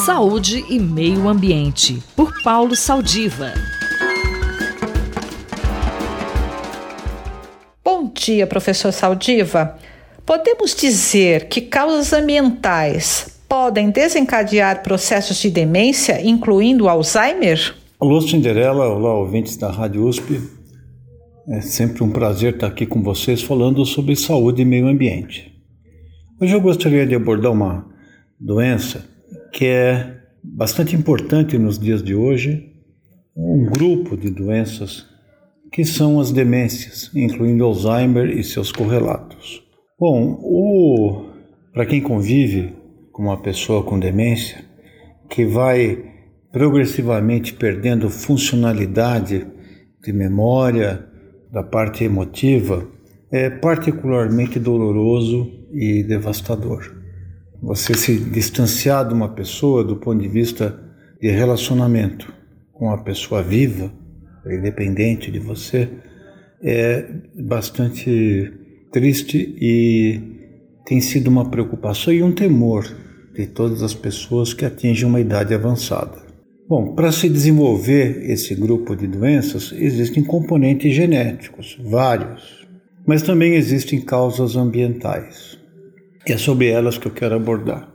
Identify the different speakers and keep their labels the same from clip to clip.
Speaker 1: Saúde e Meio Ambiente, por Paulo Saldiva.
Speaker 2: Bom dia, professor Saldiva. Podemos dizer que causas ambientais podem desencadear processos de demência, incluindo Alzheimer?
Speaker 3: Alô, Cinderela, olá, ouvintes da Rádio USP. É sempre um prazer estar aqui com vocês falando sobre saúde e meio ambiente. Hoje eu gostaria de abordar uma doença que é bastante importante nos dias de hoje, um grupo de doenças que são as demências, incluindo Alzheimer e seus correlatos. Bom, para quem convive com uma pessoa com demência, que vai progressivamente perdendo funcionalidade de memória, da parte emotiva, é particularmente doloroso e devastador. Você se distanciar de uma pessoa do ponto de vista de relacionamento com uma pessoa viva, independente de você, é bastante triste e tem sido uma preocupação e um temor de todas as pessoas que atingem uma idade avançada. Bom, para se desenvolver esse grupo de doenças, existem componentes genéticos, vários, mas também existem causas ambientais. E é sobre elas que eu quero abordar.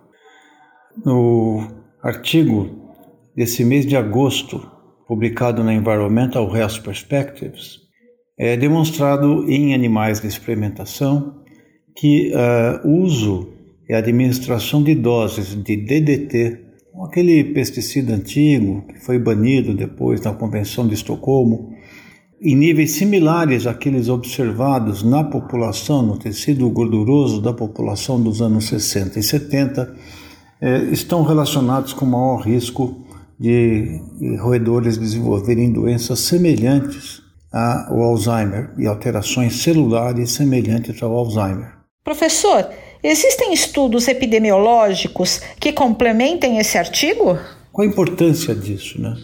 Speaker 3: No artigo desse mês de agosto, publicado na Environmental Health Perspectives, é demonstrado em animais de experimentação que o uso e a administração de doses de DDT, aquele pesticida antigo que foi banido depois na Convenção de Estocolmo, em níveis similares àqueles observados na população, no tecido gorduroso da população dos anos 60 e 70, estão relacionados com maior risco de roedores desenvolverem doenças semelhantes ao Alzheimer e alterações celulares semelhantes ao Alzheimer.
Speaker 2: Professor, existem estudos epidemiológicos que complementem esse artigo?
Speaker 3: Qual a importância disso, né?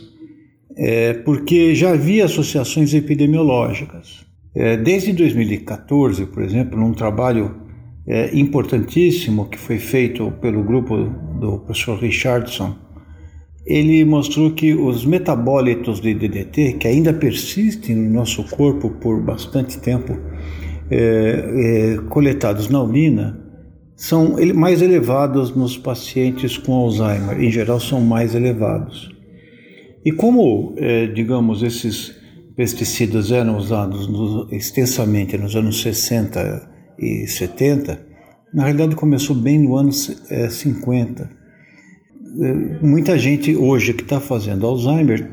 Speaker 3: Porque já havia associações epidemiológicas. Desde 2014, por exemplo, num trabalho importantíssimo que foi feito pelo grupo do professor Richardson, ele mostrou que os metabólitos de DDT, que ainda persistem no nosso corpo por bastante tempo, coletados na urina, são mais elevados nos pacientes com Alzheimer. Em geral, são mais elevados. E como, digamos, esses pesticidas eram usados extensamente nos anos 60 e 70, na realidade começou bem no ano 50. Muita gente hoje que está fazendo Alzheimer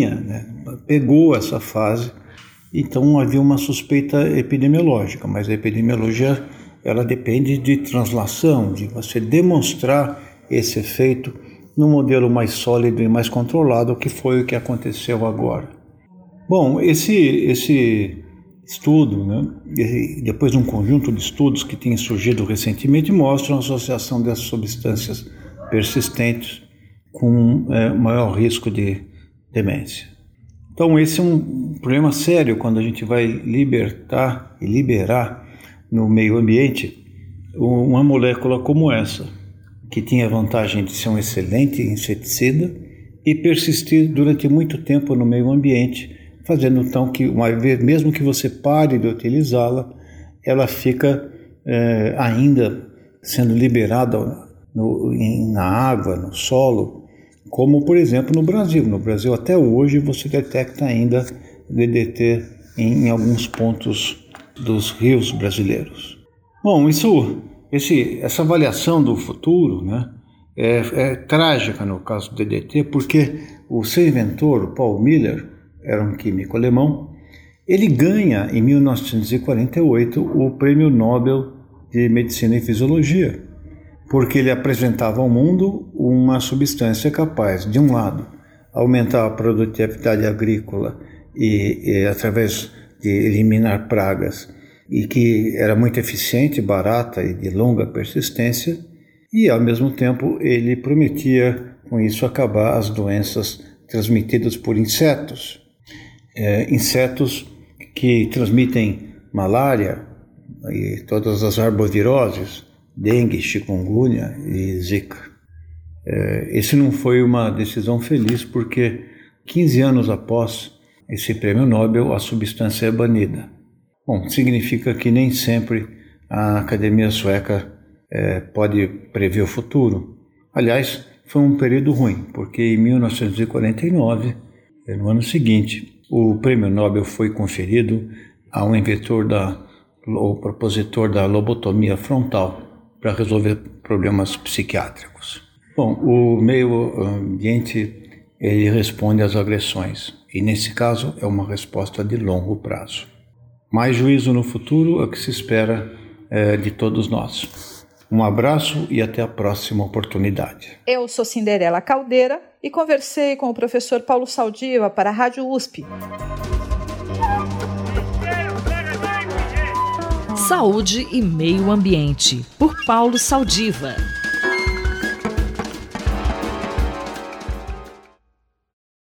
Speaker 3: pegou essa fase, então havia uma suspeita epidemiológica, mas a epidemiologia ela depende de translação, de você demonstrar esse efeito num modelo mais sólido e mais controlado, que foi o que aconteceu agora. Bom, esse estudo, depois de um conjunto de estudos que tem surgido recentemente, mostram a associação dessas substâncias persistentes com maior risco de demência. Então esse é um problema sério quando a gente vai libertar e liberar no meio ambiente uma molécula como essa, que tinha a vantagem de ser um excelente inseticida e persistir durante muito tempo no meio ambiente, fazendo então que, uma vez, mesmo que você pare de utilizá-la, ela fica ainda sendo liberada na água, no solo, como por exemplo no Brasil. No Brasil até hoje você detecta ainda DDT em alguns pontos dos rios brasileiros. Bom, essa avaliação do futuro é trágica no caso do DDT, porque o seu inventor, o Paul Miller, era um químico alemão, ele ganha em 1948 o Prêmio Nobel de Medicina e Fisiologia, porque ele apresentava ao mundo uma substância capaz, de um lado, aumentar a produtividade agrícola e através de eliminar pragas, e que era muito eficiente, barata e de longa persistência, e ao mesmo tempo ele prometia com isso acabar as doenças transmitidas por insetos. Insetos que transmitem malária e todas as arboviroses, dengue, chikungunya e zika. Esse não foi uma decisão feliz, porque 15 anos após esse prêmio Nobel, a substância é banida. Bom, significa que nem sempre a Academia Sueca pode prever o futuro. Aliás, foi um período ruim, porque em 1949, no ano seguinte, o prêmio Nobel foi conferido a um propositor da lobotomia frontal para resolver problemas psiquiátricos. Bom, o meio ambiente ele responde às agressões, e nesse caso é uma resposta de longo prazo. Mais juízo no futuro é o que se espera de todos nós. Um abraço e até a próxima oportunidade.
Speaker 2: Eu sou Cinderela Caldeira e conversei com o professor Paulo Saldiva para a Rádio USP.
Speaker 1: Saúde e Meio Ambiente, por Paulo Saldiva.